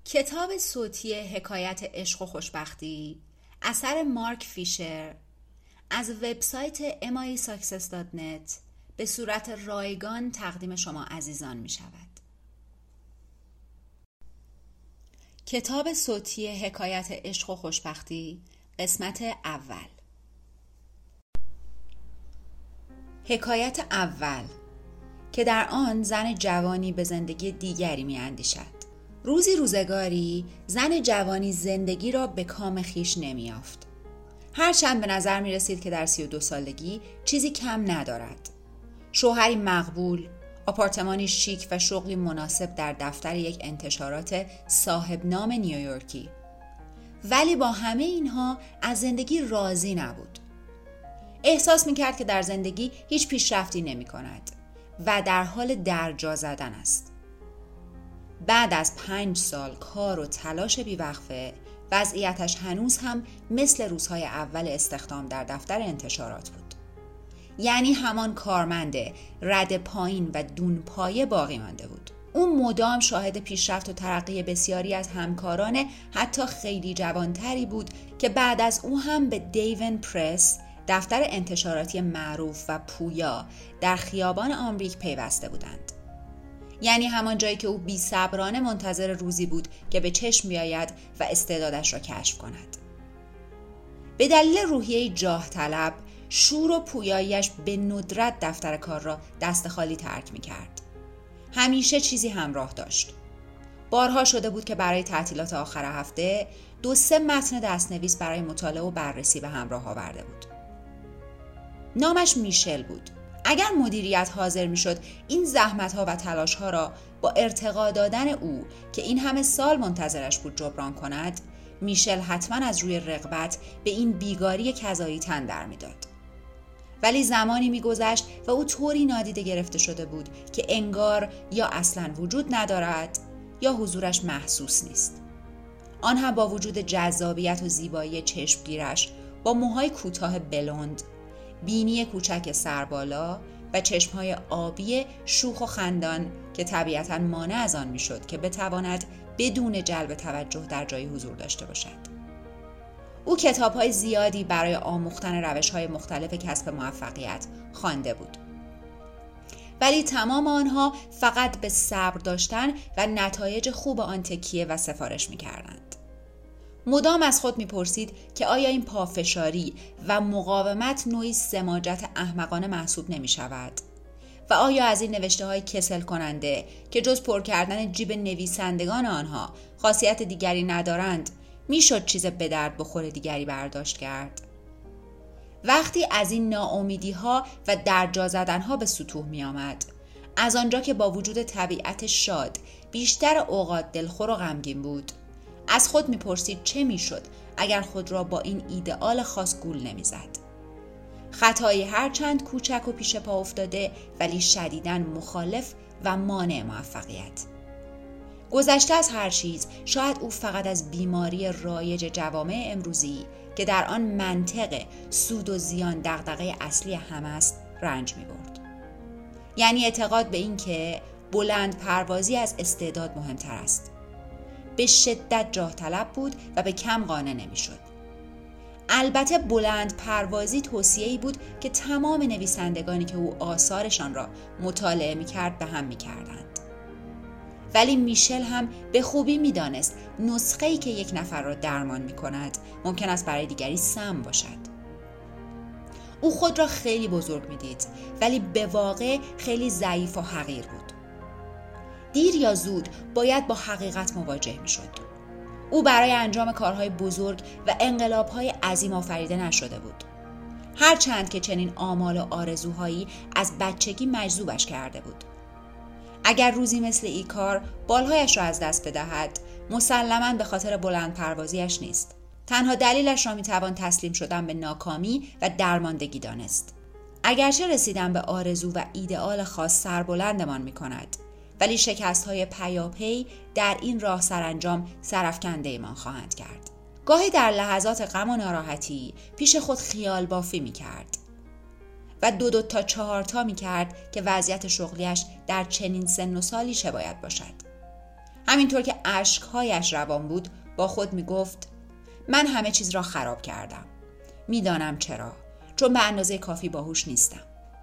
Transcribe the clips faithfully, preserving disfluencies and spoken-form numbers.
کتاب صوتی حکایت عشق و خوشبختی اثر مارک فیشر از وبسایت ام آی ساکسس دات نت به صورت رایگان تقدیم شما عزیزان می شود. کتاب صوتی حکایت عشق و خوشبختی قسمت اول. حکایت اول که در آن زن جوانی به زندگی دیگری می اندیشد. روزی روزگاری زن جوانی زندگی را به کام خیش نمی‌یافت. هرچند به نظر می رسید که در سی و دو سالگی چیزی کم ندارد. شوهری مقبول، آپارتمانی شیک و شغلی مناسب در دفتر یک انتشارات صاحب نام نیویورکی. ولی با همه اینها از زندگی راضی نبود. احساس می کرد که در زندگی هیچ پیشرفتی نمی کند و در حال درجا زدن است. بعد از پنج سال کار و تلاش بیوقفه وضعیتش هنوز هم مثل روزهای اول استخدام در دفتر انتشارات بود. یعنی همان کارمند رد پایین و دون پایه باقی مانده بود. اون مدام شاهد پیشرفت و ترقی بسیاری از همکاران حتی خیلی جوانتری بود که بعد از او هم به دیون پرس، دفتر انتشاراتی معروف و پویا در خیابان آمریک پیوسته بودند. یعنی همان جایی که او بی‌صبرانه منتظر روزی بود که به چشم بیاید و استعدادش را کشف کند. به دلیل روحیه جاه طلب، شور و پویاییش به ندرت دفتر کار را دست خالی ترک می کرد. همیشه چیزی همراه داشت. بارها شده بود که برای تعطیلات آخر هفته دو سه متن دستنویس برای مطالعه و بررسی به همراه آورده بود. نامش میشل بود. اگر مدیریت حاضر میشد این زحمت‌ها و تلاش‌ها را با ارتقا دادن او که این همه سال منتظرش بود جبران کند، میشل حتما از روی رغبت به این بیگاری کذایی تن در میداد. ولی زمانی میگذشت و او طوری نادیده گرفته شده بود که انگار یا اصلاً وجود ندارد یا حضورش محسوس نیست. آن هم با وجود جذابیت و زیبایی چشمگیرش، با موهای کوتاه بلوند، بینی کوچک سربالا و چشمهای آبی شوخ و خندان که طبیعتاً مانع از آن میشد که بتواند بدون جلب توجه در جای حضور داشته باشد. او کتاب‌های زیادی برای آموختن روش‌های مختلف کسب موفقیت خوانده بود. ولی تمام آنها فقط به صبر داشتن و نتایج خوب آن تکیه و سفارش می‌کردند. مدام از خود میپرسید که آیا این پافشاری و مقاومت نوعی سماجت احمقانه محسوب نمی شود؟ و آیا از این نوشته های کسل کننده که جز پر کردن جیب نویسندگان آنها خاصیت دیگری ندارند میشد چیز به درد بخور دیگری برداشت کرد؟ وقتی از این ناامیدی ها و درجا زدن ها به سطوح می آمد، از آنجا که با وجود طبیعت شاد بیشتر اوقات دلخور و غمگین بود، از خود میپرسید چه میشد اگر خود را با این ایدئال خاص گول نمیزد. خطایی هر چند کوچک و پیش پا افتاده ولی شدیداً مخالف و مانع موفقیت. گذشته از هر چیز، شاید او فقط از بیماری رایج جوامع امروزی که در آن منطق سود و زیان دغدغه اصلی همه است رنج میبرد. یعنی اعتقاد به این که بلند پروازی از استعداد مهمتر است. به شدت جاه طلب بود و به کم قانع نمی شد. البته بلند پروازی توصیه‌ای بود که تمام نویسندگانی که او آثارشان را مطالعه می کرد به هم می کردند. ولی میشل هم به خوبی می دانست نسخه‌ای که یک نفر را درمان می کند ممکن است برای دیگری سم باشد. او خود را خیلی بزرگ می دید ولی به واقع خیلی ضعیف و حقیر بود. دیر یا زود باید با حقیقت مواجه می شد. او برای انجام کارهای بزرگ و انقلابهای عظیم آفریده نشده بود. هرچند که چنین آمال و آرزوهایی از بچگی مجذوبش کرده بود. اگر روزی مثل ایکار بالهایش را از دست بدهد، مسلماً به خاطر بلند پروازیش نیست. تنها دلیلش را می توان تسلیم شدن به ناکامی و درماندگی دانست. اگرچه رسیدن به آرزو و ایدئال خاص سربلندمان می کند، ولی شکست‌های پیاپی در این راه سرانجام سرافکنده ایمان خواهند کرد. گاهی در لحظات غم و ناراحتی پیش خود خیال بافی می‌کرد و دو دو تا چهار تا می‌کرد که وضعیت شغلیش در چنین سن و سالی چه باید باشد. همینطور که اشکهایش روان بود با خود می گفت من همه چیز را خراب کردم. میدانم چرا، چون به اندازه کافی باهوش نیستم.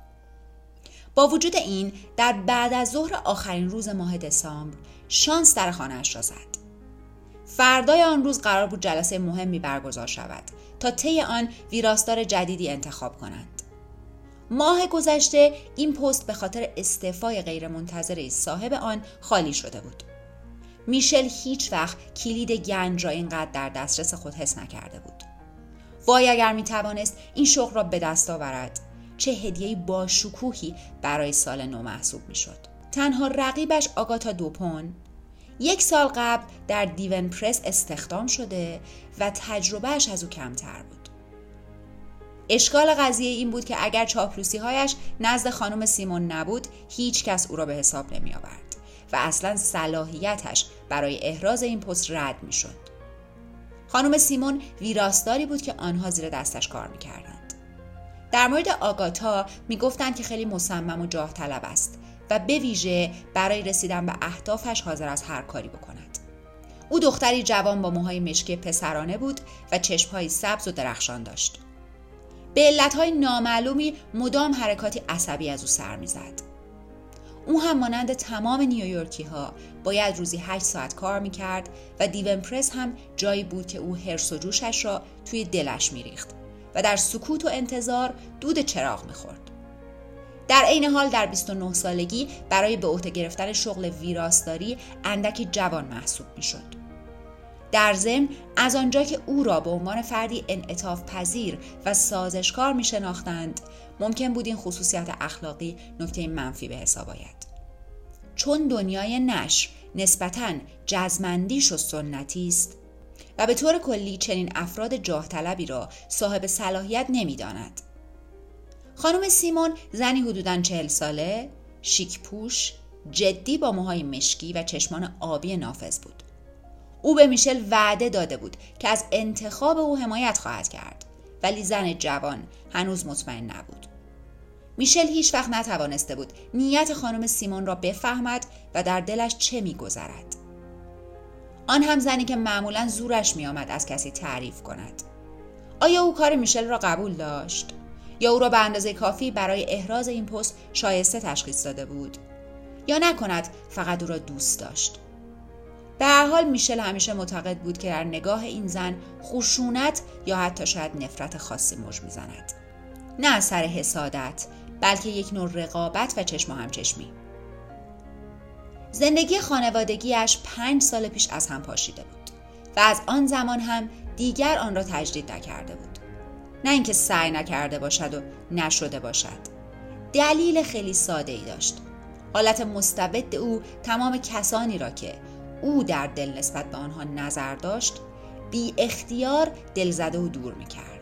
با وجود این در بعد از ظهر آخرین روز ماه دسامبر شانس در خانه‌اش را زد. فردای آن روز قرار بود جلسه مهمی برگزار شود تا طی آن ویراستار جدیدی انتخاب کنند. ماه گذشته این پست به خاطر استعفای غیرمنتظره صاحب آن خالی شده بود. میشل هیچ وقت کلید گنج را اینقدر در دسترس خود حس نکرده بود. وای اگر می توانست این شغل را به دست آورد، چه هدیه‌ای با شکوهی برای سال نو محسوب می شد. تنها رقیبش آگاتا دوپون یک سال قبل در دیون پرس استخدام شده و تجربهش از او کمتر بود. اشکال قضیه این بود که اگر چاپلوسی‌هایش نزد خانم سیمون نبود، هیچ کس او را به حساب نمی آورد و اصلا صلاحیتش برای احراز این پست رد می شد. خانم سیمون ویراستاری بود که آنها زیر دستش کار می کردند. در مورد آگاتا می گفتند که خیلی مصمم و جاه طلب است و به ویژه برای رسیدن به اهدافش حاضر از هر کاری بکند. او دختری جوان با موهای مشکی پسرانه بود و چشم‌های سبز و درخشان داشت. به علتهای نامعلومی مدام حرکاتی عصبی از او سر می‌زد. او هم مانند تمام نیویورکی ها باید روزی هشت ساعت کار می‌کرد و دیون پرس هم جایی بود که او حرص و جوشش را توی دلش می‌ریخت و در سکوت و انتظار دود چراغ می‌خورد. در عین حال در بیست و نه سالگی برای به عهده گرفتن شغل ویراستاری اندکی جوان محسوب می‌شد. در ضمن از آنجا که او را به عنوان فردی انعطاف پذیر و سازشکار می شناختند، ممکن بود این خصوصیت اخلاقی نکته منفی به حساب آید. چون دنیای نشر نسبتاً جزمندیش و سنتی است و به طور کلی چنین افراد جاه طلبی را صاحب صلاحیت نمی داند. خانم سیمون زنی حدوداً چهل ساله، شیک پوش، جدی با موهای مشکی و چشمان آبی نافذ بود. او به میشل وعده داده بود که از انتخاب او حمایت خواهد کرد، ولی زن جوان هنوز مطمئن نبود. میشل هیچ وقت نتوانسته بود نیت خانم سیمون را بفهمد و در دلش چه می‌گذرد. آن هم زنی که معمولاً زورش می‌آمد از کسی تعریف کند. آیا او کار میشل را قبول داشت؟ یا او را به اندازه کافی برای احراز این پست شایسته تشخیص داده بود؟ یا نکند فقط او را دوست داشت؟ به هر حال میشل همیشه معتقد بود که در نگاه این زن خشونت یا حتی شاید نفرت خاصی موج میزند. نه از سر حسادت، بلکه یک نوع رقابت و چشم و همچشمی. زندگی خانوادگیش پنج سال پیش از هم پاشیده بود و از آن زمان هم دیگر آن را تجدید نکرده بود. نه اینکه سعی نکرده باشد و نشده باشد. دلیل خیلی ساده ای داشت. حالت مستبد او تمام کسانی را که او در دل نسبت به آنها نظر داشت بی اختیار دلزده و دور میکرد.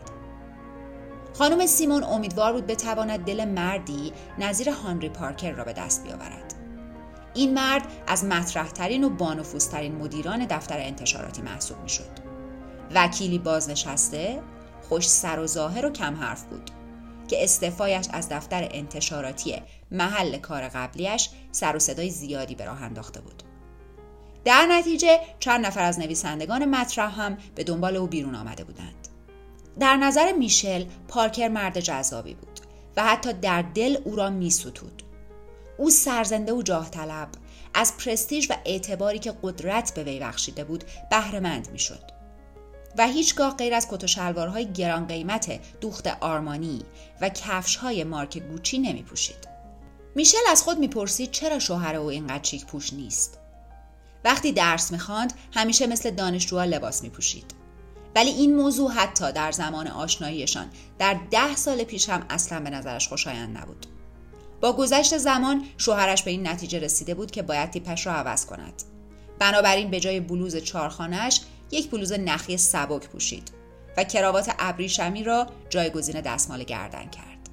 خانم سیمون امیدوار بود بتواند دل مردی نظیر هانری پارکر را به دست بیاورد. این مرد از مطرح‌ترین و بانفوذترین مدیران دفتر انتشاراتی محسوب میشد. وکیلی بازنشسته، خوش سر و ظاهر و کم حرف بود که استعفایش از دفتر انتشاراتی محل کار قبلیش سر و صدای زیادی به راه انداخته بود. در نتیجه چند نفر از نویسندگان مطرح هم به دنبال او بیرون آمده بودند. در نظر میشل پارکر مرد جذابی بود و حتی در دل او را می ستود. او سرزنده و جاه طلب، از پرستیژ و اعتباری که قدرت به وی بخشیده بود بهره مند می شد و هیچگاه غیر از کت و شلوارهای گران قیمت دوخت آرمانی و کفش‌های مارک گوچی نمی پوشید. میشل از خود می پرسید چرا شوهر او اینقدر چیک پوش نیست. وقتی درس می‌خواند همیشه مثل دانشجوها لباس می‌پوشید. ولی این موضوع حتی در زمان آشناییشان در ده سال پیش هم اصلا به نظرش خوشایند نبود. با گذشت زمان شوهرش به این نتیجه رسیده بود که باید تیپش را عوض کند. بنابراین به جای بلوز چارخانه‌اش یک بلوز نخی سبک پوشید و کراوات ابریشمی را جایگزین دستمال گردن کرد.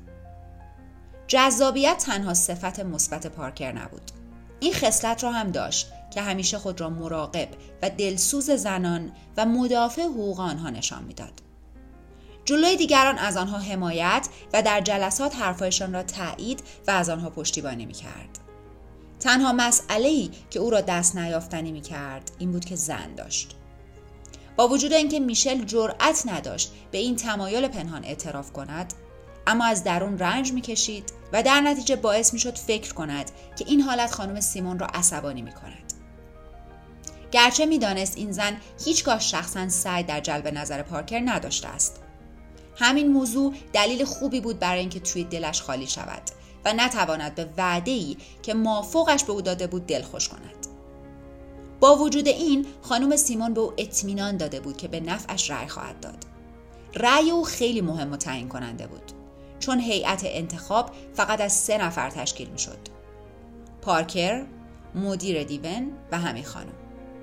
جذابیت تنها صفت مثبت پارکر نبود. این خصلت را هم داشت که همیشه خود را مراقب و دلسوز زنان و مدافع حقوق آنها نشان میداد. جلوی دیگران از آنها حمایت و در جلسات حرفایشان را تایید و از آنها پشتیبانی میکرد. تنها مسئله‌ای که او را دست نیافتنی می‌کرد این بود که زن داشت. با وجود اینکه میشل جرأت نداشت به این تمایل پنهان اعتراف کند، اما از درون رنج می‌کشید و در نتیجه باعث می‌شد فکر کند که این حالت خانم سیمون را عصبانی می‌کند. گرچه می‌دانست این زن هیچگاه شخصاً سعی در جلب نظر پارکر نداشته است. همین موضوع دلیل خوبی بود برای اینکه توی دلش خالی شود و نتواند به وعده‌ای که مافوقش به او داده بود دلخوش کند. با وجود این خانم سیمون به او اطمینان داده بود که به نفعش رأی خواهد داد. رأی او خیلی مهم و تعیین کننده بود، چون هیئت انتخاب فقط از سه نفر تشکیل می شد: پارکر، مدیر دیون و همین خانم.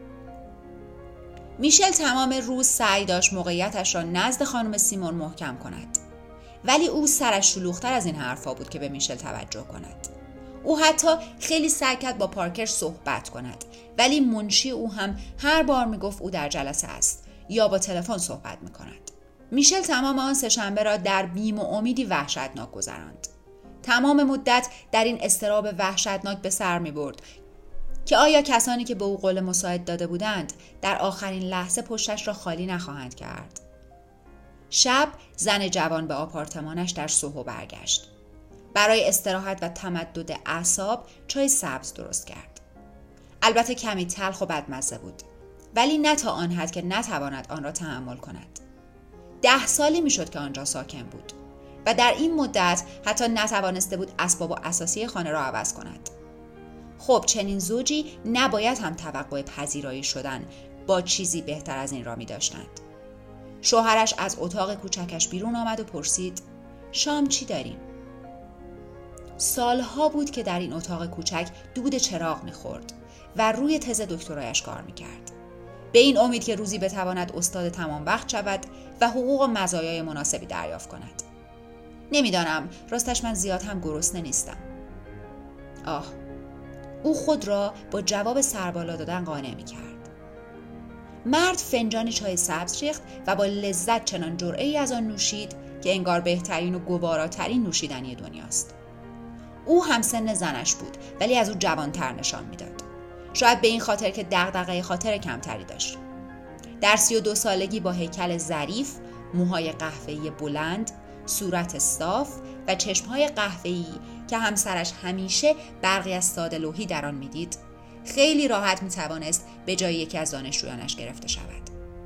میشل تمام روز سعی داشت موقعیتش را نزد خانم سیمون محکم کند، ولی او سرش شلوغ‌تر از این حرفا بود که به میشل توجه کند. او حتی خیلی سعی کرد با پارکر صحبت کند، ولی منشی او هم هر بار میگفت او در جلسه است یا با تلفن صحبت میکند. میشل تمام آن سه شنبه را در بیم و امیدی وحشتناک گذراند. تمام مدت در این اضطراب وحشتناک به سر میبرد که آیا کسانی که به او قول مساعد داده بودند در آخرین لحظه پشتش را خالی نخواهند کرد. شب زن جوان به آپارتمانش در سوهو برگشت. برای استراحت و تمدد اعصاب چای سبز درست کرد. البته کمی تلخ و بدمزه بود، ولی نه تا آن حد که نتواند آن را تحمل کند. ده سالی میشد که آنجا ساکن بود و در این مدت حتی نتوانسته بود اسباب و اساسی خانه را عوض کند. خب چنین زوجی نباید هم توقع پذیرایی شدن با چیزی بهتر از این را می داشتند. شوهرش از اتاق کوچکش بیرون آمد و پرسید: شام چی داریم؟ سالها بود که در این اتاق کوچک دود چراغ می خورد و روی تز دکترایش کار می کرد. به این امید که روزی بتواند استاد تمام وقت شود و حقوق و مزایای مناسبی دریافت کند. نمیدانم، راستش من زیاد هم گرسنه نیستم. آه، او خود را با جواب سربالا دادن قانع می کرد. مرد فنجانی چای سبز ریخت و با لذت چنان جرعه‌ای از آن نوشید که انگار بهترین و گواراترین نوشیدنی دنیاست. او همسن زنش بود، ولی از او جوانتر نشان میداد. شاید به این خاطر که دغدغه خاطر کمتری داشت. در سی و دو سالگی با هیکل ظریف، موهای قهوه‌ای بلند، صورت صاف و چشمهای قهوه‌ای که همسرش همیشه برقی از ساده لوحی در آن میدید، خیلی راحت میتوانست به جای یکی از دانشجویانش گرفته شود.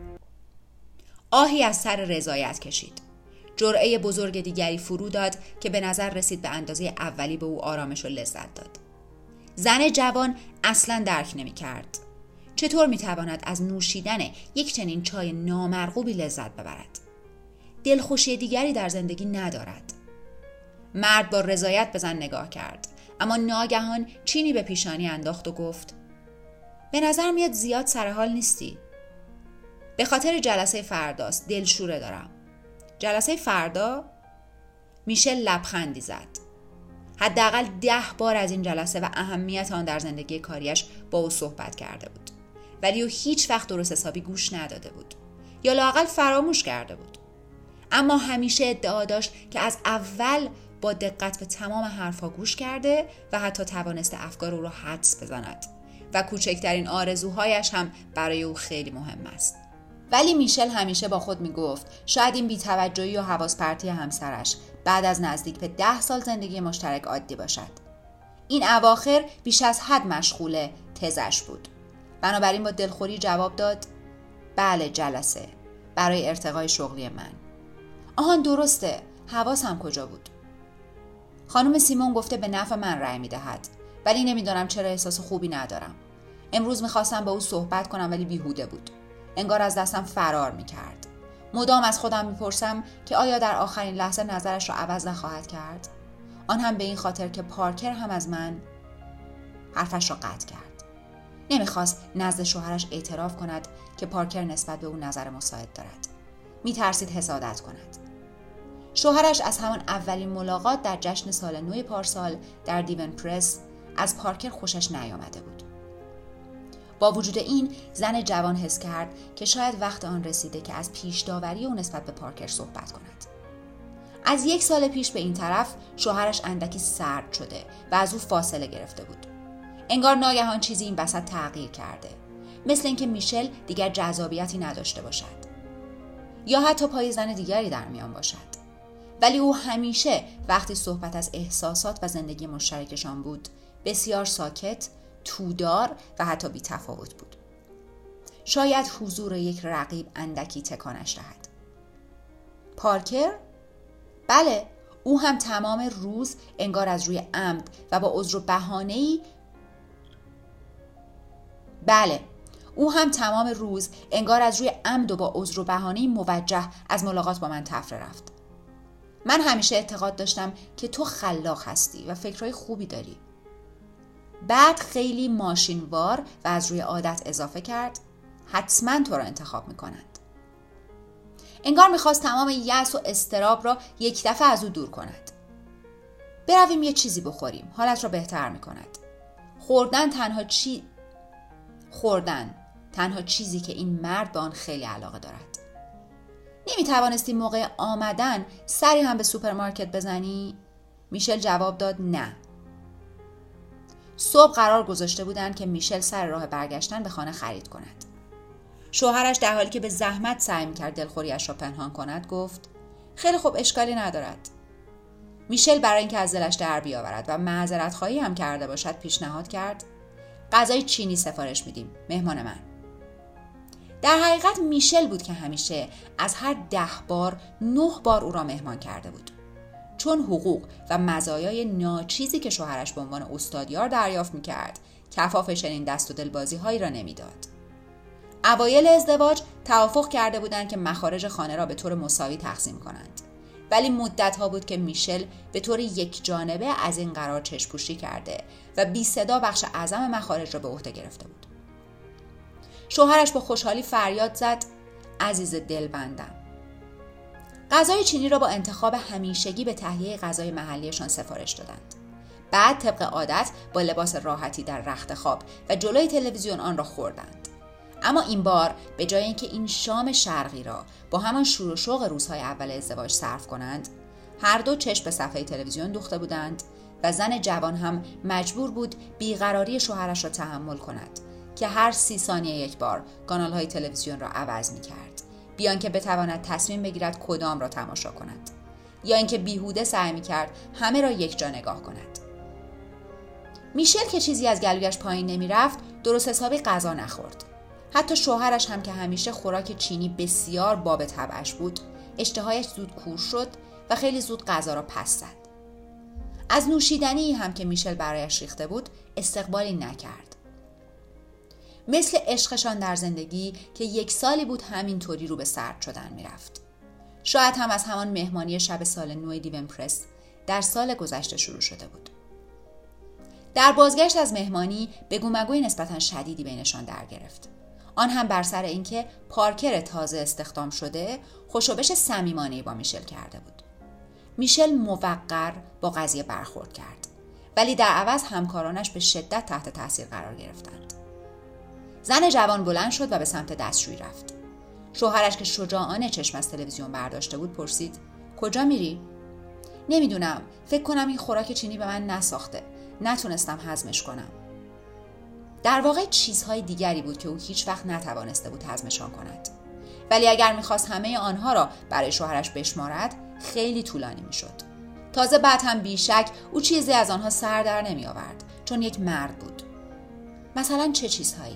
آهی از سر رضایت کشید. جرعه بزرگ دیگری فرو داد که به نظر رسید به اندازه اولی به او آرامش و لذت داد. زن جوان اصلاً درک نمی کرد. چطور می تواند از نوشیدن یک چنین چای نامرغوبی لذت ببرد؟ دلخوشی دیگری در زندگی ندارد. مرد با رضایت به زن نگاه کرد، اما ناگهان چینی به پیشانی انداخت و گفت: به نظر میاد زیاد سرحال نیستی. به خاطر جلسه فرداست، دلشوره دارم. جلسه فردا؟ میشل لبخندی زد. حداقل ده بار از این جلسه و اهمیت آن در زندگی کاریش با او صحبت کرده بود، ولی او هیچ وقت درست حسابی گوش نداده بود یا لااقل فراموش کرده بود. اما همیشه ادعا داشت که از اول با دقت به تمام حرفا گوش کرده و حتی توانسته افکار او را حدس بزند و کوچکترین آرزوهایش هم برای او خیلی مهم است. ولی میشل همیشه با خود میگفت شاید این بی‌توجهی و حواس پرتی همسرش بعد از نزدیک به ده سال زندگی مشترک عادی باشد. این اواخر بیش از حد مشغول تزش بود. بنابراین با دلخوری جواب داد: بله، جلسه برای ارتقای شغلی من. آهان درسته، حواسم کجا بود؟ خانم سیمون گفته به نفع من رأی میدهد، ولی نمیدانم چرا احساس خوبی ندارم. امروز میخواستم با او صحبت کنم ولی بیهوده بود. انگار از دستم فرار میکرد. مدام از خودم میپرسم که آیا در آخرین لحظه نظرش را عوض نخواهد کرد؟ آن هم به این خاطر که پارکر هم از من حرفش را قطع کرد. نمیخواست نزد شوهرش اعتراف کند که پارکر نسبت به او نظر مساعد دارد. میترسید حسادت کند. شوهرش از همان اولین ملاقات در جشن سال نو پارسال در دیون پرس از پارکر خوشش نیامده بود. با وجود این، زن جوان حس کرد که شاید وقت آن رسیده که از پیش داوری او نسبت به پارکر صحبت کند. از یک سال پیش به این طرف شوهرش اندکی سرد شده و از او فاصله گرفته بود. انگار ناگهان چیزی این وسط تغییر کرده، مثل اینکه میشل دیگر جذابیتی نداشته باشد یا حتی پای زن دیگری در میان باشد. ولی او همیشه وقتی صحبت از احساسات و زندگی مشترکشان بود بسیار ساکت، تودار و حتی بی تفاوت بود. شاید حضور یک رقیب اندکی تکانش دهد. پارکر؟ بله، او هم تمام روز انگار از روی عمد و با عذر و بهانه‌ای بله او هم تمام روز انگار از روی عمد و با عذر و بهانه‌ای موجه از ملاقات با من تفره رفت. من همیشه اعتقاد داشتم که تو خلاق هستی و فکرهای خوبی داری. بعد خیلی ماشینوار و از روی عادت اضافه کرد حتما تو را انتخاب میکنند. انگار میخواست تمام یأس و اضطراب را یک دفعه از او دور کند. برویم یه چیزی بخوریم، حالت را بهتر میکند. خوردن تنها چی خوردن تنها چیزی که این مرد به آن خیلی علاقه دارد. نمیتوانستی موقع آمدن سری هم به سوپرمارکت بزنی؟ میشل جواب داد نه. صبح قرار گذاشته بودند که میشل سر راه برگشتن به خانه خرید کند. شوهرش در حالی که به زحمت سعی می‌کرد دلخوریش را پنهان کند گفت خیلی خوب، اشکالی ندارد. میشل برای اینکه از دلش در بیاورد و معذرت خواهی هم کرده باشد پیشنهاد کرد غذای چینی سفارش میدیم، مهمان من. در حقیقت میشل بود که همیشه از هر ده بار نه بار او را مهمان کرده بود، چون حقوق و مزایای ناچیزی که شوهرش به عنوان استادیار دریافت میکرد کفاف چنین دست و دلبازی هایی را نمیداد. اوایل ازدواج توافق کرده بودند که مخارج خانه را به طور مساوی تقسیم کنند، ولی مدت‌ها بود که میشل به طور یک جانبه از این قرار چشم‌پوشی کرده و بی صدا بخش اعظم مخارج را به عهده گرفته بود. شوهرش با خوشحالی فریاد زد عزیز دلبندم. غذای چینی را با انتخاب همیشگی به تهیه غذای محلیشان سفارش دادند. بعد طبق عادت با لباس راحتی در رخت خواب و جلوی تلویزیون آن را خوردند. اما این بار به جای اینکه این شام شرقی را با همان شور و شوق روزهای اول ازدواج صرف کنند، هر دو چشم به صفحه تلویزیون دوخته بودند و زن جوان هم مجبور بود بیقراری شوهرش را تحمل کند که هر سی ثانیه یک بار کانال‌های تلویزیون را عوض می‌کرد، بیان که بتواند تصمیم بگیرد کدام را تماشا کند، یا اینکه بیهوده سعی می‌کرد همه را یک جا نگاه کند. میشل که چیزی از گلویش پایین نمی‌رفت، درست حسابی غذا نخورد. حتی شوهرش هم که همیشه خوراک چینی بسیار باب طبعش بود، اشتهایش زود کور شد و خیلی زود غذا را پس زد. از نوشیدنی هم که میشل برایش ریخته بود استقبالی نکرد. مثل عشقشان در زندگی که یک سالی بود همینطوری رو به سرد شدن میرفت. شاید هم از همان مهمانی شب سال نو دیونپرس در سال گذشته شروع شده بود. در بازگشت از مهمانی بگو مگوی نسبتاً شدیدی بینشان در گرفت. آن هم بر سر اینکه پارکر تازه استخدام شده خوشوبش صمیمانه‌ای با میشل کرده بود. میشل موقر با قضیه برخورد کرد، ولی در عوض همکارانش به شدت تحت تاثیر قرار گرفتند. زن جوان بلند شد و به سمت دستشویی رفت. شوهرش که شجاعانه چشم از تلویزیون برداشته بود پرسید کجا میری؟ نمیدونم، فکر کنم این خوراک چینی به من نساخته، نتونستم هضمش کنم. در واقع چیزهای دیگری بود که او هیچ وقت نتوانسته بود هضمشان کند، ولی اگر میخواست همه آنها را برای شوهرش بشمارد خیلی طولانی میشد. تازه بعد هم بیشک او چیزی از آنها سر در نمی آورد، چون یک مرد بود. مثلا چه چیزهایی؟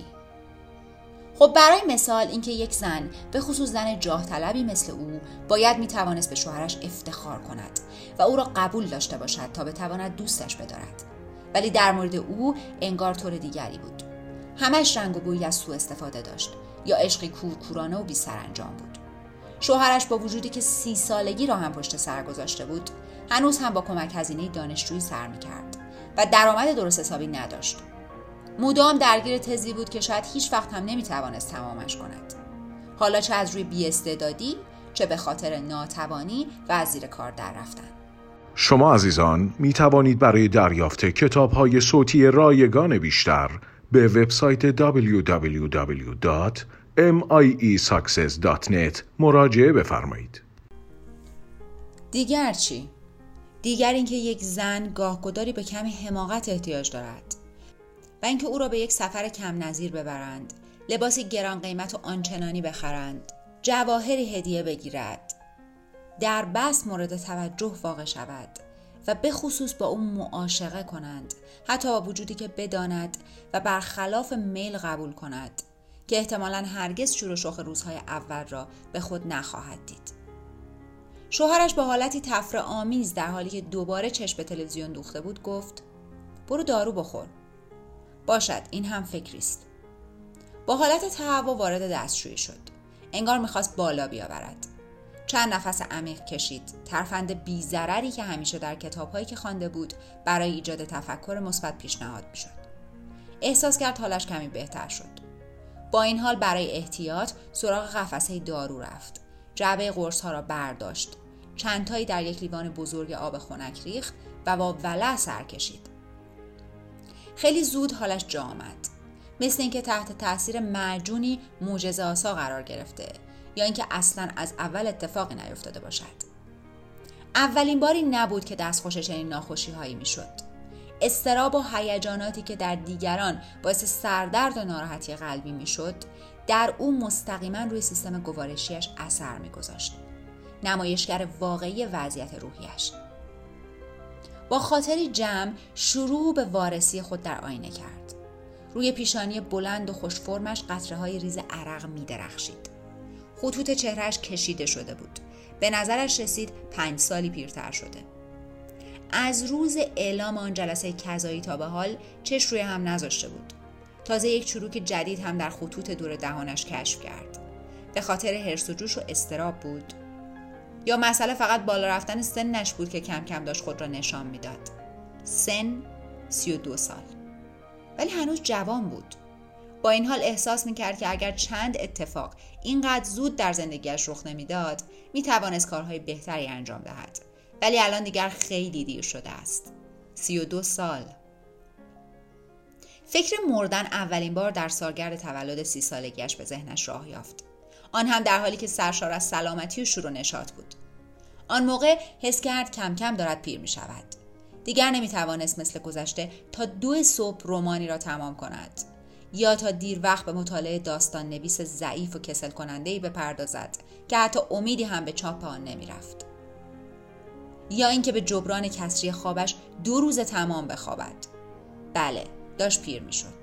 خب برای مثال اینکه یک زن، به خصوص زن جاه طلبی مثل او، باید میتوانست به شوهرش افتخار کند و او را قبول داشته باشد تا بتواند دوستش بدارد. ولی در مورد او انگار طور دیگری بود. همش رنگ و بویی از سوء استفاده داشت یا عشقی کورکورانه و بی سرانجام بود. شوهرش با وجودی که سی سالگی را هم پشت سر گذاشته بود، هنوز هم با کمک هزینه دانشجویی سر می‌کرد و درآمد درست حسابی نداشت. مدام درگیر تزی بود که شاید هیچ وقت هم نمی‌توانست تمامش کند. حالا چه از روی بی‌استعدادی، چه به خاطر ناتوانی و از زیر کار در رفتن. شما عزیزان می توانید برای دریافت کتاب‌های صوتی رایگان بیشتر به وبسایت دبلیو دبلیو دبلیو دات ام آی ای ساکسس دات نت مراجعه بفرمایید. دیگر چی؟ دیگر اینکه یک زن گاهگداری به کمی حماقت احتیاج دارد و اینکه او را به یک سفر کم نظیر ببرند، لباسی گران قیمت و آنچنانی بخرند، جواهری هدیه بگیرد، در بس مورد توجه واقع شود و به خصوص با او معاشقه کنند، حتی با وجودی که بداند و برخلاف میل قبول کند که احتمالاً هرگز شور و شوق روزهای اول را به خود نخواهد دید. شوهرش با حالتی تفره آمیز در حالی که دوباره چشم به تلویزیون دوخته بود گفت: برو دارو بخور. باشد، این هم فکری است. با حالت تهوع وارد دستشویی شد. انگار میخواست بالا بیاورد. چند نفس عمیق کشید. ترفند بی ضرری که همیشه در کتاب‌هایی که خوانده بود برای ایجاد تفکر مثبت پیشنهاد میشد. احساس کرد حالش کمی بهتر شد. با این حال برای احتیاط سراغ قفسه دارو رفت. جعبه قرص‌ها را برداشت. چند تایی در یک لیوان بزرگ آب خنک ریخت و با ولع سر کشید. خیلی زود حالش جا آمد. مثل اینکه تحت تاثیر معجونی معجزه‌آسا قرار گرفته یا اینکه اصلاً از اول اتفاقی نیفتاده باشد. اولین باری نبود که دستخوش چنین ناخوشی‌هایی میشد. اضطراب و هیجاناتی که در دیگران باعث سردرد و ناراحتی قلبی میشد، در او مستقیما روی سیستم گوارشیش اثر میگذاشت. نمایشگر واقعی وضعیت روحیش. با خاطری جمع شروع به وارسی خود در آینه کرد. روی پیشانی بلند و خوش فرمش قطره‌های ریز عرق می‌درخشید. خطوط چهرهش کشیده شده بود. به نظرش رسید پنج سالی پیرتر شده. از روز اعلام آن جلسه کذایی تا به حال چش روی هم نذاشته بود. تازه یک چروک جدید هم در خطوط دور دهانش کشف کرد. به خاطر حرص و جوش و اضطراب بود؟ یا مسئله فقط بالا رفتن سنش بود که کم کم داشت خود را نشان میداد؟ سن سی و دو سال. ولی هنوز جوان بود. با این حال احساس میکرد که اگر چند اتفاق اینقدر زود در زندگیش رخ نمیداد، میتوانست کارهای بهتری انجام دهد. ولی الان دیگر خیلی دیر شده است. سی و دو سال. فکر مردن اولین بار در سالگرد تولد سی سالگیش به ذهنش راه یافت. آن هم در حالی که سرشار از سلامتی و شور و نشاط بود. آن موقع حس کرد کم کم دارد پیر می شود. دیگر نمی توانست مثل گذشته تا دو صبح رمانی را تمام کند یا تا دیر وقت به مطالعه داستان نویس ضعیف و کسل کننده‌ای بپردازد که حتی امیدی هم به چاپ آن نمی رفت. یا اینکه به جبران کسری خوابش دو روز تمام بخوابد. بله، داشت پیر می شد.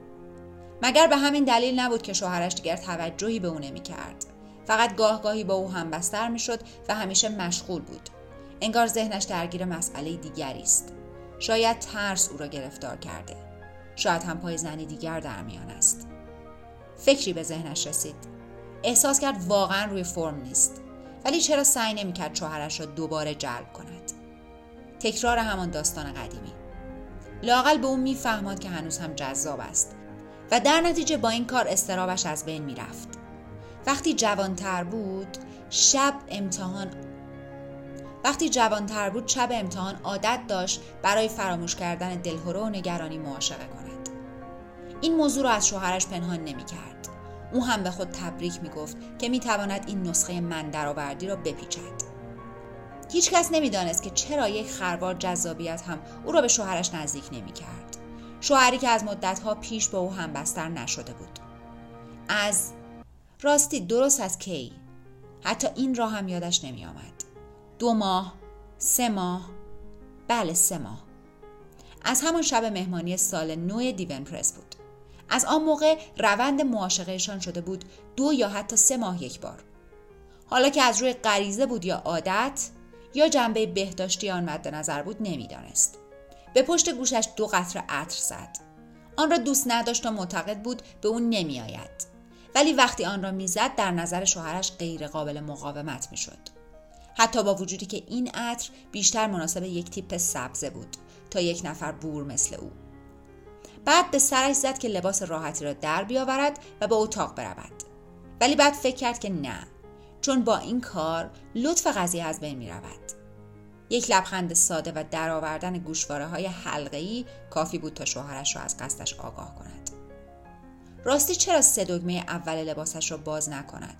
مگر به همین دلیل نبود که شوهرش دیگر توجهی به او نمی کرد. فقط گاه گاهی با او هم بستر می شد و همیشه مشغول بود. انگار ذهنش درگیر مسئله دیگری است. شاید ترس او را گرفتار کرده. شاید هم پای زنی دیگر در میان است. فکری به ذهنش رسید. احساس کرد واقعا روی فرم نیست. ولی چرا سعی نمی کرد شوهرش را دوباره جلب کند؟ تکرار همان داستان قدیمی. لااقل به او می فهماد که هنوز هم جذاب است. و در نتیجه با این کار اضطرابش از بین می رفت. وقتی جوانتر بود شب امتحان وقتی جوانتر بود شب امتحان عادت داشت برای فراموش کردن دلهره و نگرانی معاشقه کند. این موضوع را از شوهرش پنهان نمی کرد. او هم به خود تبریک می گفت که می تواند این نسخه من درآوردی را بپیچد. هیچ کس نمی دانست که چرا یک خروار جذابیت هم او را به شوهرش نزدیک نمی کرد. شوهری که از مدتها پیش با او هم بستر نشده بود. از راستی درست از کی؟ حتی این را هم یادش نمی آمد. دو ماه، سه ماه، بله سه ماه. از همان شب مهمانی سال نو دیون پرس بود. از آن موقع روند معاشقهشان شده بود دو یا حتی سه ماه یک بار. حالا که از روی غریزه بود یا عادت یا جنبه بهداشتی آن مد نظر بود نمیدانست. به پشت گوشش دو قطره عطر زد. آن را دوست نداشت و معتقد بود به اون نمی آید. ولی وقتی آن را میزد در نظر شوهرش غیر قابل مقاومت می شد. حتی با وجودی که این عطر بیشتر مناسب یک تیپ سبزه بود تا یک نفر بور مثل او. بعد به سرش زد که لباس راحتی را در بیاورد و به اتاق برود. ولی بعد فکر کرد که نه، چون با این کار لطف قضیه از بین می رود. یک لبخند ساده و درآوردن گوشواره های حلقه‌ای کافی بود تا شوهرش را از قصدش آگاه کند. راستی چرا سه دگمه اول لباسش را باز نکند؟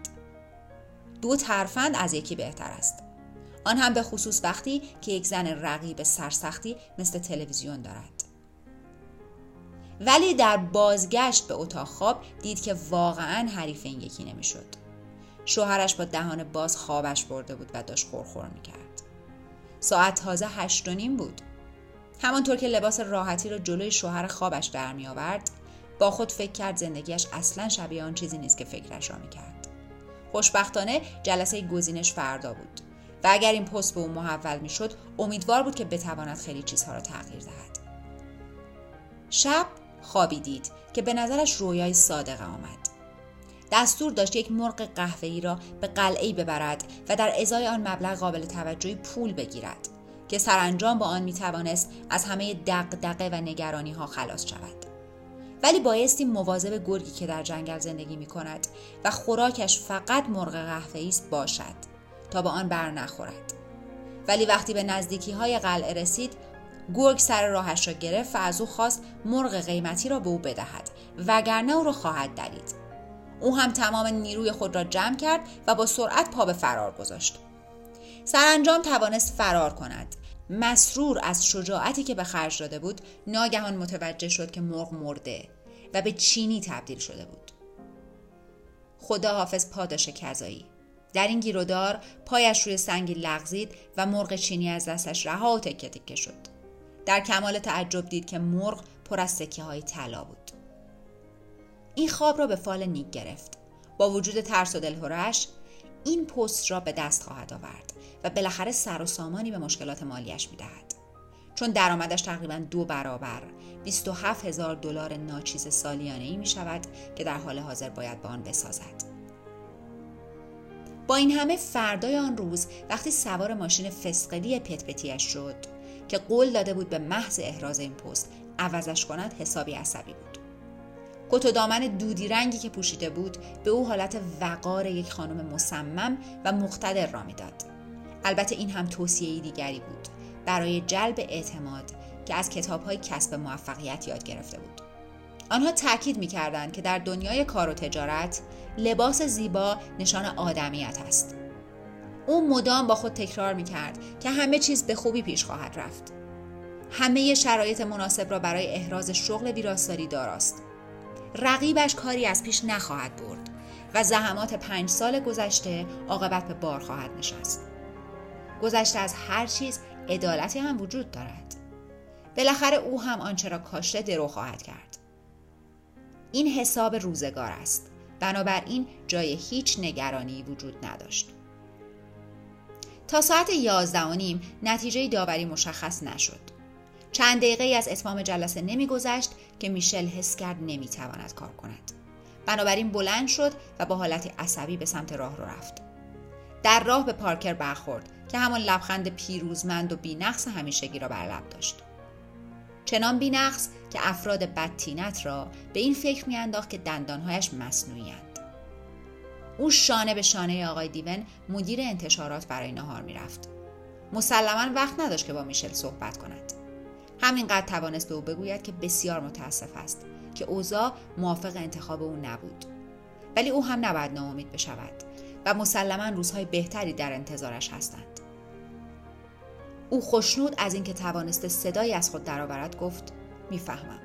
دو ترفند از یکی بهتر است. آن هم به خصوص وقتی که یک زن رقیب سرسختی مثل تلویزیون دارد. ولی در بازگشت به اتاق خواب دید که واقعاً حریف این یکی نمیشد. شوهرش با دهان باز خوابش برده بود و داشت خورخور میکرد. ساعت تازه هشت و نیم بود. همانطور که لباس راحتی را جلوی شوهر خوابش در می آورد، با خود فکر کرد زندگیش اصلاً شبیه آن چیزی نیست که فکرش را میکرد. خوشبختانه جلسه گزینش فردا بود و اگر این پست به او محول میشد، امیدوار بود که بتواند خیلی چیزها را تغییر دهد. شب خوابی دید که به نظرش رویای صادقه آمد. دستور داشت یک مرغ قهوه‌ای را به قلعه‌ای ببرد و در ازای آن مبلغ قابل توجهی پول بگیرد که سرانجام با آن میتوانست از همه دغدغه و نگرانی ها خلاص شود. ولی بایستی مواظب گرگی که در جنگل زندگی می کند و خوراکش فقط مرغ قهوه‌ای است باشد تا به آن بر نخورد. ولی وقتی به نزدیکی های قلعه رسید، گرگ سر راهش را گرفت و از او خواست مرغ قیمتی را به او بدهد وگرنه او را خواهد درید. او هم تمام نیروی خود را جمع کرد و با سرعت پا به فرار گذاشت. سرانجام توانست فرار کند. مسرور از شجاعتی که به خرج داده بود، ناگهان متوجه شد که مرغ مرده و به چینی تبدیل شده بود. خدا حافظ پاداش کذایی. در این گیرودار پایش روی سنگی لغزید و مرغ چینی از دستش رها و تکه تکه شد. در کمال تعجب دید که مرغ پر از سکه های طلا بود. این خواب را به فال نیک گرفت. با وجود ترس و دلهره‌اش این پست را به دست خواهد آورد و بالاخره سر و سامانی به مشکلات مالیش می‌دهد. چون درآمدش تقریباً دو برابر بیست و هفت هزار دلار ناچیز سالیانه‌ای می‌شود که در حال حاضر باید با آن بسازد. با این همه فردای آن روز وقتی سوار ماشین فسقلی پتپتیش شد که قول داده بود به محض احراز این پست عوضش کند، حسابی عصبی بود. کت و دامن دودی رنگی که پوشیده بود به او حالت وقار یک خانم مصمم و مقتدر را میداد. البته این هم توصیه دیگری بود برای جلب اعتماد که از کتاب‌های کسب موفقیت یاد گرفته بود. آنها تاکید می‌کردند که در دنیای کار و تجارت لباس زیبا نشان آدمیت است. او مدام با خود تکرار می‌کرد که همه چیز به خوبی پیش خواهد رفت. همه شرایط مناسب را برای احراز شغل ویراستاری داراست. رقیبش کاری از پیش نخواهد برد و زحمات پنج سال گذشته عاقبت به بار خواهد نشست. گذشته از هر چیز عدالتی هم وجود دارد. بالاخره او هم آنچه را کاشته درو خواهد کرد. این حساب روزگار است. بنابراین جای هیچ نگرانی وجود نداشت. تا ساعت یازده و نیم نتیجه داوری مشخص نشد. چند دقیقه از اتمام جلسه نمی گذشت که میشل حس کرد نمی تواند کار کند. بنابراین بلند شد و با حالتی عصبی به سمت راه رو رفت. در راه به پارکر برخورد که همان لبخند پیروزمند و بی‌نقص همیشگی را بر لب داشت. چنان بی‌نقص که افراد بدطینت را به این فکر می‌انداخت که دندانهایش مصنوعی‌اند. او شانه به شانه آقای دیون مدیر انتشارات برای نهار می‌رفت. مسلماً وقت نداشت که با میشل صحبت کند. همینقدر توانست به او بگوید که بسیار متاسف است که اوضاع موافق انتخاب او نبود. ولی او هم نباید ناامید بشود و مسلماً روزهای بهتری در انتظارش هستند. او خوشنود از اینکه توانسته صدایی از خود درآورد گفت میفهمم.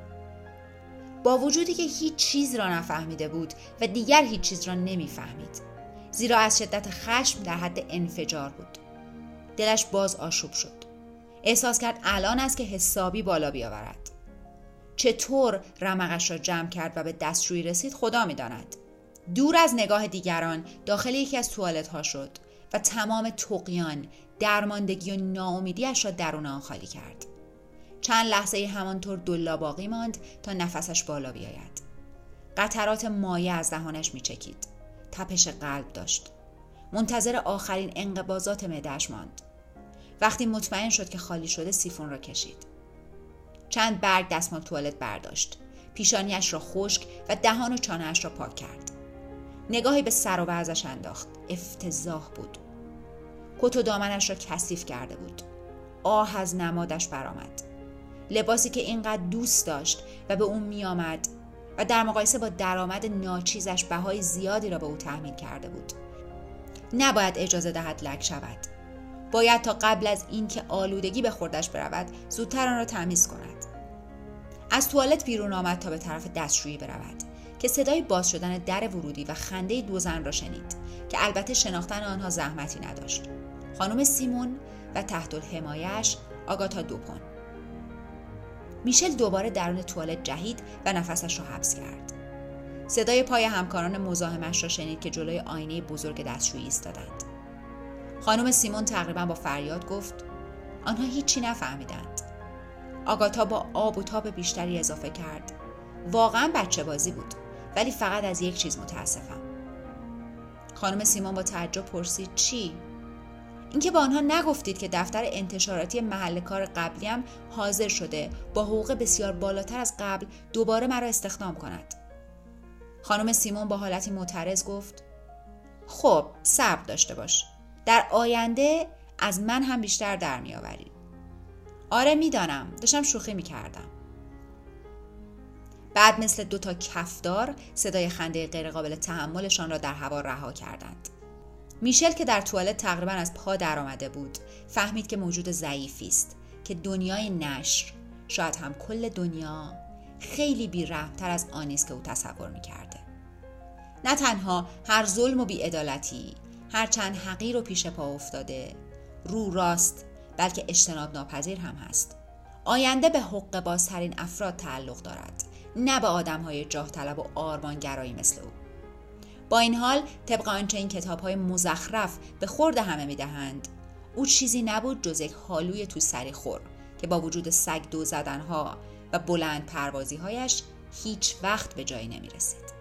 با وجودی که هیچ چیز را نفهمیده بود و دیگر هیچ چیز را نمیفهمید، زیرا از شدت خشم در حد انفجار بود. دلش باز آشوب شد. احساس کرد الان است که حسابی بالا بیاورد. چطور رمقش را جمع کرد و به دستشویی رسید خدا می‌داند. دور از نگاه دیگران داخل یکی از توالت ها شد و تمام طغیان، درماندگی و ناامیدیش را درون آن خالی کرد. چند لحظه همانطور دلا باقی ماند تا نفسش بالا بیاید. قطرات مایع از دهانش میچکید. تپش قلب داشت. منتظر آخرین انقباضات معده‌اش ماند. وقتی مطمئن شد که خالی شده سیفون را کشید. چند برگ دستمال توالت برداشت. پیشانیش را خشک و دهان و چانه‌اش را پاک کرد. نگاهی به سر و وضعش انداخت. افتضاح بود. کت و دامنش را کثیف کرده بود. آه از نمادش برآمد. لباسی که اینقدر دوست داشت و به اون می آمد و در مقایسه با درآمد ناچیزش بهای زیادی را به او تحمیل کرده بود. نباید اجازه دهد لک شود. باید تا قبل از این که آلودگی به خوردش برود زودتر آن را تمیز کند. از توالت بیرون آمد تا به طرف دستشویی برود که صدای باز شدن در ورودی و خنده دو زن را شنید که البته شناختن آنها زحمتی نداشت. خانم سیمون و تحت الحمایه‌اش آگاتا دوپون. میشل دوباره درون توالت جهید و نفسش را حبس کرد. صدای پای همکاران مزاحمش را شنید که جلوی آینه بزرگ دستشویی ایستادند. خانم سیمون تقریبا با فریاد گفت آنها هیچی نفهمیدند. آگاتا با آب و تاب بیشتری اضافه کرد. واقعا بچه بازی بود، ولی فقط از یک چیز متاسفم. خانم سیمون با تعجب پرسید چی؟ اینکه با آنها نگفتید که دفتر انتشاراتی محل کار قبلیم حاضر شده با حقوق بسیار بالاتر از قبل دوباره مرا استخدام کند. خانم سیمون با حالتی معترض گفت خب صبر داشته باش. در آینده از من هم بیشتر در می آوری. آره میدانم، داشتم شوخی می کردم. بعد مثل دو تا کفدار صدای خنده غیرقابل تحملشان را در هوا رها کردند. میشل که در توالت تقریبا از پا در آمده بود فهمید که موجود ضعیفی است که دنیای نشر، شاید هم کل دنیا، خیلی بی‌رحم‌تر از آنی است که او تصور می‌کرده. نه تنها هر ظلم و بی‌عدالتی، هر چند حقیر و پیش پا افتاده، رو راست، بلکه اجتناب ناپذیر هم هست. آینده به حق بازترین افراد تعلق دارد، نه به آدم‌های جاه طلب و آرمانگرایی مثل او. با این حال طبق آنچه این کتاب‌های مزخرف به خورد همه می‌دهند، او چیزی نبود جز یک هالوی تو سری خور که با وجود سگ دو زدن‌ها و بلند پروازی‌هایش هیچ وقت به جایی نمی‌رسید.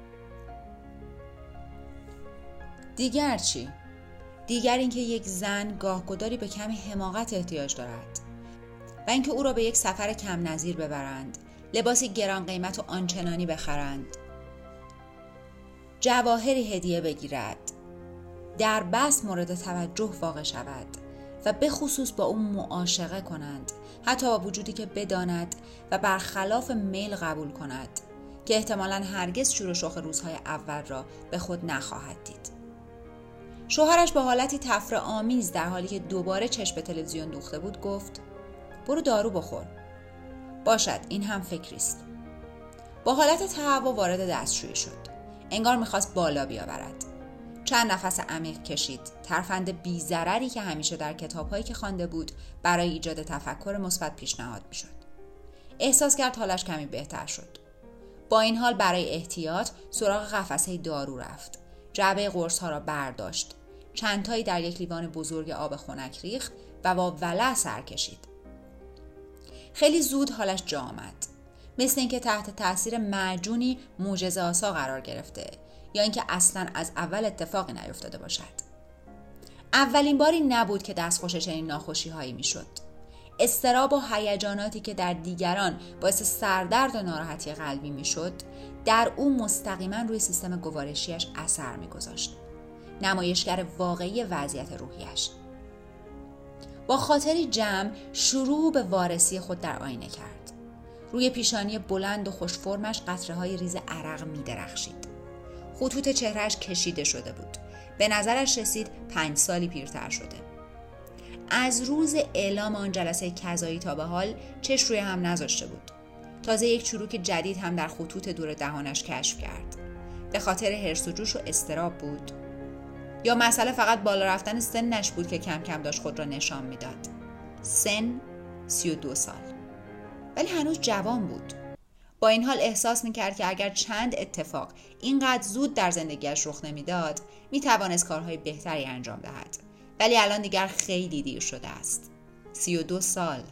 دیگر چی؟ دیگر اینکه یک زن گاهگداری به کمی حماقت احتیاج دارد و اینکه او را به یک سفر کم نظیر ببرند، لباسی گران قیمت و آنچنانی بخرند، جواهری هدیه بگیرد، در بس مورد توجه واقع شود و به خصوص با او معاشقه کنند، حتی با وجودی که بداند و برخلاف میل قبول کند که احتمالاً هرگز شور و شوق روزهای اول را به خود نخواهد دید. شوهرش با حالتی تفره آمیز در حالی که دوباره چشم به تلویزیون دوخته بود گفت برو دارو بخور. باشد، این هم فکری است. با حالت تهوع وارد دستشویی شد. انگار میخواست بالا بیاورد. چند نفس عمیق کشید. ترفند بی‌ضرری که همیشه در کتاب‌هایی که خوانده بود برای ایجاد تفکر مثبت پیشنهاد میشد. احساس کرد حالش کمی بهتر شد. با این حال برای احتیاط سراغ قفسه دارو رفت. جعبه قرص‌ها را برداشت. چند تایی در یک لیوان بزرگ آب خنک ریخت و با ولع سر کشید. خیلی زود حالش جا آمد. مثل اینکه تحت تاثیر معجونی معجزه‌آسا قرار گرفته یا اینکه اصلاً از اول اتفاقی نیفتاده باشد. اولین باری نبود که دستخوش چنین ناخوشی‌هایی میشد. اضطراب و هیجاناتی که در دیگران باعث سردرد و ناراحتی قلبی میشد، در او مستقیما روی سیستم گوارشیش اثر میگذاشت. نمایشگر واقعی وضعیت روحیش. با خاطری جمع شروع به وارسی خود در آینه کرد. روی پیشانی بلند و خوش فرمش قطره‌های ریز عرق می‌درخشید. خطوط چهرهش کشیده شده بود. به نظرش رسید پنج سالی پیرتر شده. از روز اعلام آن جلسه قضایی تا به حال چش روی هم نذاشته بود. تازه یک چروک جدید هم در خطوط دور دهانش کشف کرد. به خاطر حرص و جوش و اضطراب بود؟ یا مسئله فقط بالا رفتن سنش بود که کم کم داشت خود را نشان میداد؟ سن سی و دو سال. ولی هنوز جوان بود. با این حال احساس میکرد که اگر چند اتفاق اینقدر زود در زندگیش رخ نمیداد، میتوانست کارهای بهتری انجام دهد. ولی الان دیگر خیلی دیر شده است. سی و دو سال.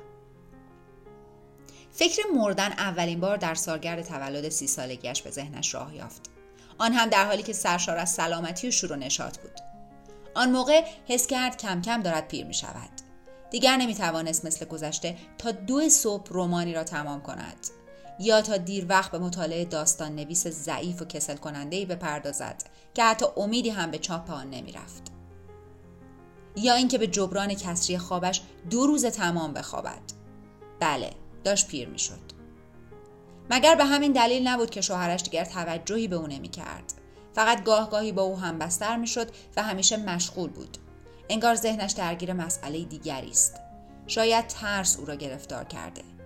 فکر مردن اولین بار در سالگرد تولد سی سالگیش به ذهنش راه یافت. آن هم در حالی که سرشار از سلامتی و شور و نشاط بود. آن موقع حس کرد کم کم دارد پیر می شود. دیگر نمی توانست مثل گذشته تا دو صبح رمانی را تمام کند یا تا دیر وقت به مطالعه داستان نویس ضعیف و کسل کننده‌ای بپردازد که حتی امیدی هم به چاپ آن نمی رفت. یا اینکه به جبران کسری خوابش دو روز تمام بخوابد. بله، داشت پیر می شد. مگر به همین دلیل نبود که شوهرش دیگر توجهی به او نمی کرد. فقط گاه گاهی با او هم بستر می شد و همیشه مشغول بود. انگار ذهنش درگیر مسئله دیگری است. شاید ترس او را گرفتار کرده.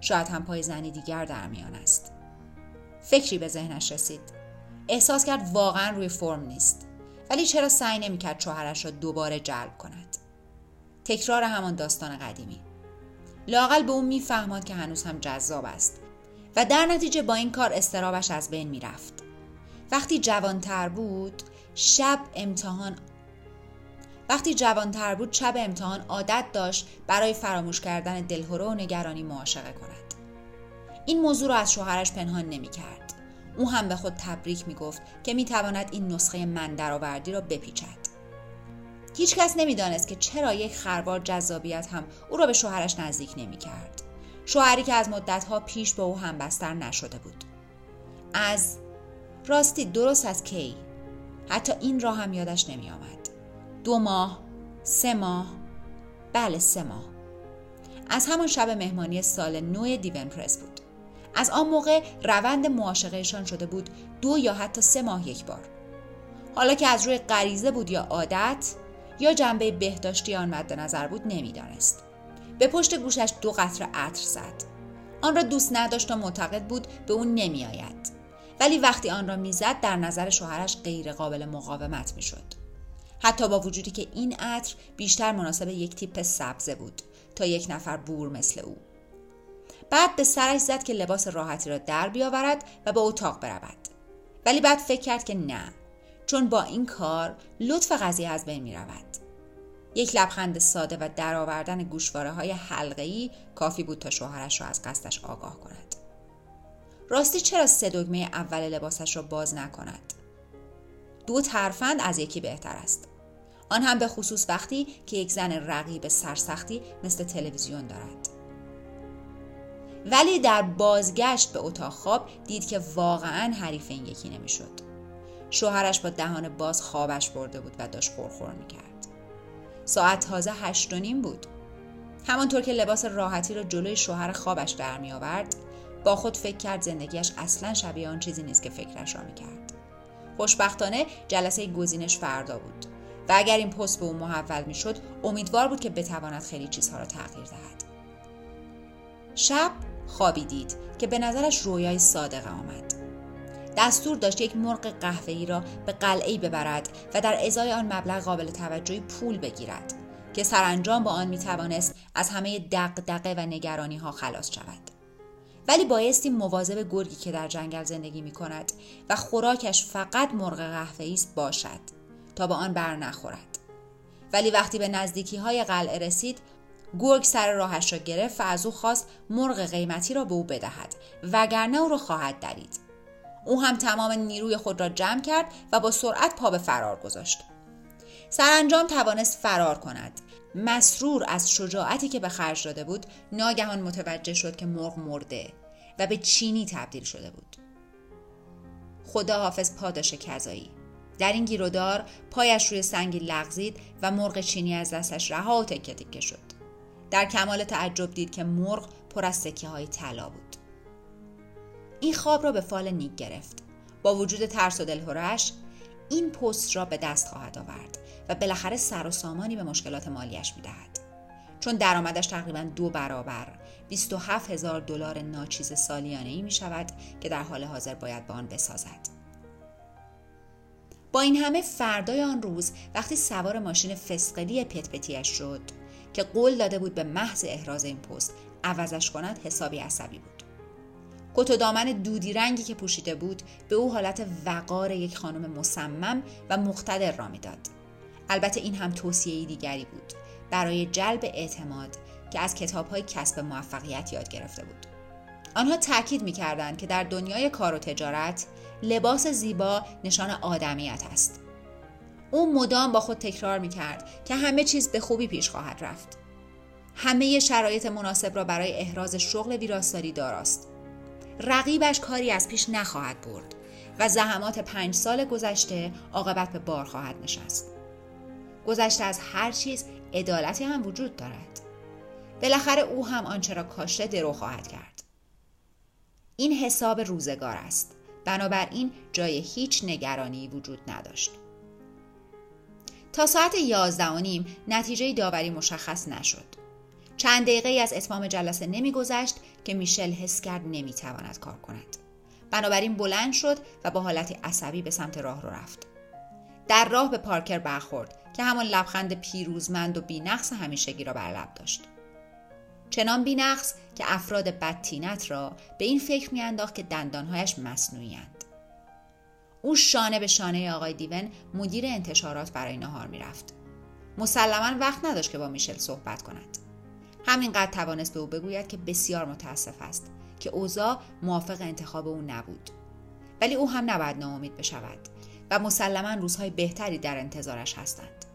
شاید هم پای زنی دیگر در میان است. فکری به ذهنش رسید. احساس کرد واقعا روی فرم نیست، ولی چرا سعی نمی‌کرد شوهرش را دوباره جلب کند؟ تکرار همان داستان قدیمی. لااقل به اون میفهماد که هنوز هم جذاب است و در نتیجه با این کار اضطرابش از بین میرفت. وقتی جوانتر بود شب امتحان وقتی جوانتر بود شب امتحان عادت داشت برای فراموش کردن دلهره و نگرانی معاشقه کند. این موضوع را از شوهرش پنهان نمی‌کرد. او هم به خود تبریک می‌گفت که می‌تواند این نسخه من درآوردی را بپیچد. هیچ کس نمی‌دانست که چرا یک خروار جذابیت هم او را به شوهرش نزدیک نمی‌کرد. شوهری که از مدت‌ها پیش با او همبستر نشده بود. از راستی درست از کی؟ حتی این را هم یادش نمی‌آمد. دو ماه، سه ماه، بله سه ماه. از همان شب مهمانی سال نو دیون پرس بود. از آن موقع روند معاشقهشان شده بود دو یا حتی سه ماه یک بار. حالا که از روی غریزه بود یا عادت یا جنبه بهداشتی آن مد نظر بود نمیدانست. به پشت گوشش دو قطره عطر زد. آن را دوست نداشت و معتقد بود به اون نمی آید. ولی وقتی آن را میزد در نظر شوهرش غیر قابل مقاومت میشد. حتی با وجودی که این عطر بیشتر مناسب یک تیپ سبزه بود تا یک نفر بور مثل او. بعد به سرش زد که لباس راحتی را در بیاورد و به اتاق برود. ولی بعد فکر کرد که نه، چون با این کار لطف قضیه از بین می رود. یک لبخند ساده و درآوردن گوشواره های حلقه‌ای کافی بود تا شوهرش را از قصدش آگاه کند. راستی چرا سه دگمه اول لباسش را باز نکند؟ دو ترفند از یکی بهتر است. آن هم به خصوص وقتی که یک زن رقیب سرسختی مثل تلویزیون دارد. ولی در بازگشت به اتاق خواب دید که واقعاً حریف این یکی نمیشد. شوهرش با دهان باز خوابش برده بود و داشت خورخور میکرد. ساعت تازه هشت و نیم بود. همانطور که لباس راحتی را جلوی شوهر خوابش در می آورد، با خود فکر کرد زندگیش اصلاً شبیه آن چیزی نیست که فکرش را میکرد. خوشبختانه جلسه گزینش فردا بود و اگر این پست به او محول میشد امیدوار بود که بتواند خیلی چیزها را تغییر دهد. شب خوابی دید که به نظرش رویای صادقه آمد. دستور داشت یک مرغ قهوه‌ای را به قلعه‌ای ببرد و در ازای آن مبلغ قابل توجهی پول بگیرد که سرانجام با آن میتوانست از همه دغدغه و نگرانی ها خلاص شود. ولی بایستی مواظب گرگی که در جنگل زندگی می کند و خوراکش فقط مرغ قهوه‌ای است باشد تا با آن بر نخورد. ولی وقتی به نزدیکی های قلعه رسید، گرگ سر راهش را گرفت و از او خواست مرغ قیمتی را به او بدهد وگرنه او را خواهد درید. او هم تمام نیروی خود را جمع کرد و با سرعت پا به فرار گذاشت. سرانجام توانست فرار کند. مسرور از شجاعتی که به خرج داده بود، ناگهان متوجه شد که مرغ مرده و به چینی تبدیل شده بود. خدا حافظ پاداش کذایی. در این گیرودار پایش روی سنگی لغزید و مرغ چینی از دستش رها و تکه تکه شد. در کمال تعجب دید که مرغ پر از سکه های طلا بود. این خواب را به فال نیک گرفت. با وجود ترس و دلهره‌اش این پست را به دست خواهد آورد و بالاخره سر و سامانی به مشکلات مالیش می‌دهد. چون درآمدش تقریباً دو برابر بیست و هفت هزار دلار ناچیز سالیانه‌ای می‌شود که در حال حاضر باید با آن بسازد. با این همه فردای آن روز وقتی سوار ماشین فسقلی پتپتیش شد که قول داده بود به محض احراز این پست عوضش کند، حسابی عصبی بود. کت و دامن دودی رنگی که پوشیده بود به او حالت وقار یک خانم مصمم و مقتدر را میداد. البته این هم توصیه‌ای دیگری بود برای جلب اعتماد که از کتاب‌های کسب موفقیت یاد گرفته بود. آنها تاکید می‌کردند که در دنیای کار و تجارت لباس زیبا نشان آدمیت است. او مدام با خود تکرار می‌کرد که همه چیز به خوبی پیش خواهد رفت. همه شرایط مناسب را برای احراز شغل ویراستاری داراست. رقیبش کاری از پیش نخواهد برد و زحمات پنج سال گذشته عاقبت به بار خواهد نشست. گذشته از هر چیز عدالتی هم وجود دارد. بالاخره او هم آنچه را کاشته درو خواهد کرد. این حساب روزگار است. بنابراین جای هیچ نگرانی وجود نداشت. تا ساعت یازده و نیم نتیجه داوری مشخص نشد. چند دقیقه از اتمام جلسه نمی‌گذشت که میشل حس کرد نمی‌تواند کار کند. بنابراین بلند شد و با حالتی عصبی به سمت راه رو رفت. در راه به پارکر برخورد که همان لبخند پیروزمند و بی‌نقص همیشگی را بر لب داشت. چنان بی‌نقص که افراد بدطینت را به این فکر می‌انداخت که دندانهایش مصنوعی‌اند. او شانه به شانه آقای دیون مدیر انتشارات برای نهار می‌رفت. مسلماً وقت نداشت که با میشل صحبت کند. همینقدر توانست به او بگوید که بسیار متاسف است که اوضاع موافق انتخاب او نبود. ولی او هم نباید ناامید بشود و مسلماً روزهای بهتری در انتظارش هستند.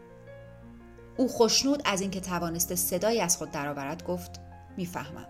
او خوشنود از اینکه توانسته صدایی از خود درآورد گفت: میفهمم.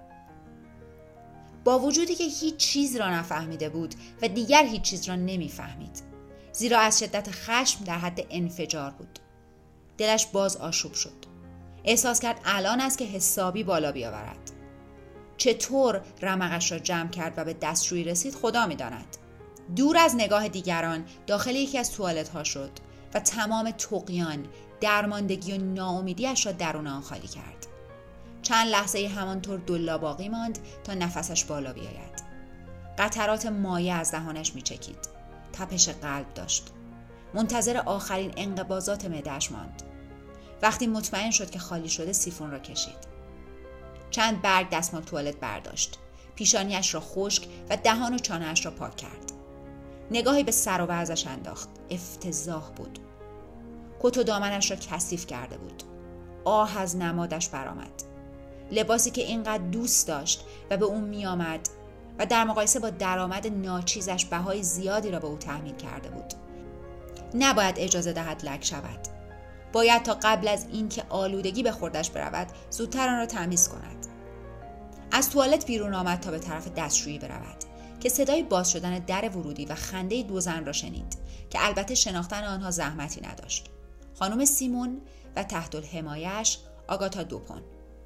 با وجودی که هیچ چیز را نفهمیده بود و دیگر هیچ چیز را نمیفهمید، زیرا از شدت خشم در حد انفجار بود. دلش باز آشوب شد. احساس کرد الان است که حسابی بالا بیاورد. چطور رمقش را جمع کرد و به دستشویی رسید خدا می‌داند. دور از نگاه دیگران داخل یکی از توالت ها شد و تمام طغیان، درماندگی و ناامیدیش را درون آن خالی کرد. چند لحظه همانطور دلا باقی ماند تا نفسش بالا بیاید. قطرات مایع از دهانش میچکید. تپش قلب داشت. منتظر آخرین انقباضات معده‌اش ماند. وقتی مطمئن شد که خالی شده سیفون را کشید. چند برگ دستمال توالت برداشت. پیشانیش را خشک و دهان و چانه‌اش را پاک کرد. نگاهی به سر و وضعش انداخت. افتضاح بود. کت و دامنش را کثیف کرده بود. آه از نمادش برآمد. لباسی که اینقدر دوست داشت و به اون می آمد و در مقایسه با درآمد ناچیزش بهای زیادی را به او تحمیل کرده بود. نباید اجازه دهد لک شود. باید تا قبل از اینکه آلودگی به خوردش برود زودتر آن را تمیز کند. از توالت بیرون آمد تا به طرف دستشویی برود که صدای باز شدن در ورودی و خنده دو زن را شنید که البته شناختن آنها زحمتی نداشت. خانم سیمون و تحت الحمایه‌اش آگاتا دوپون.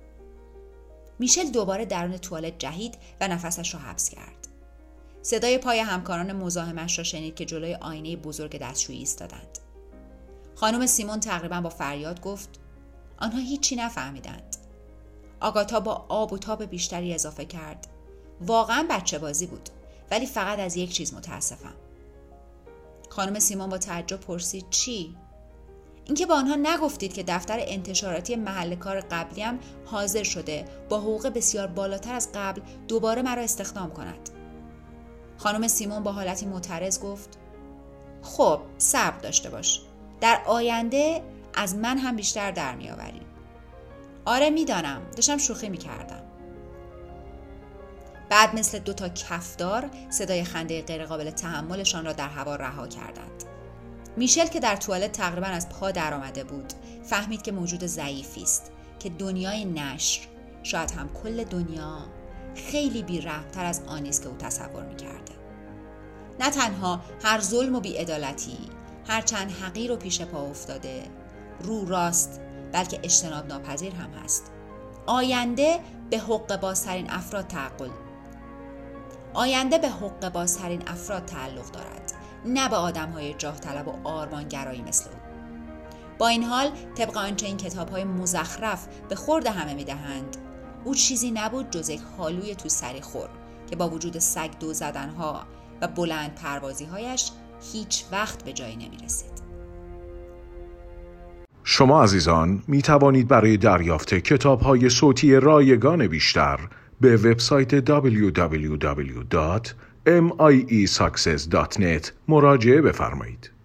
میشل دوباره درون توالت جهید و نفسش را حبس کرد. صدای پای همکاران مزاحمش را شنید که جلوی آینه بزرگ دستشویی ایستادند. خانم سیمون تقریبا با فریاد گفت: آنها هیچی نفهمیدند. آگاتا با آب و تاب بیشتری اضافه کرد: واقعا بچه بازی بود، ولی فقط از یک چیز متاسفم. خانم سیمون با تعجب پرسید: چی؟ اینکه با آنها نگفتید که دفتر انتشاراتی محل کار قبلیم حاضر شده با حقوق بسیار بالاتر از قبل دوباره مرا استخدام کند. خانم سیمون با حالتی معترض گفت: خب صبر داشته باش. در آینده از من هم بیشتر در می آوریم. آره میدانم، داشتم شوخی می کردم. بعد مثل دوتا کفدار صدای خنده غیر قابل تحملشان را در هوا رها کردند. میشل که در توالت تقریبا از پا در آمده بود فهمید که موجود ضعیفی است که دنیای نشر، شاید هم کل دنیا، خیلی بی‌رحم‌تر از آنی است که او تصور می‌کرده. نه تنها هر ظلم و بی‌عدالتی، هر چند حقیر و پیش پا افتاده، رو راست، بلکه اجتناب ناپذیر هم هست. آینده به حق بازترین افراد تعقل آینده به حق بازترین افراد تعلق دارد، نه به آدم‌های جاه طلب و آرمانگرایی مثل او. با این حال طبق آنچه این کتاب‌های مزخرف به خورد همه می‌دهند، او چیزی نبود جز یک حالوی تو سری خور که با وجود سگ دو زدن‌ها و بلند پروازی‌هایش هیچ وقت به جایی نمی‌رسید. شما عزیزان می توانید برای دریافت کتاب‌های صوتی رایگان بیشتر به وبسایت دبلیو دبلیو دبلیو دات ام آی ای ساکسس دات نت مراجعه بفرمایید.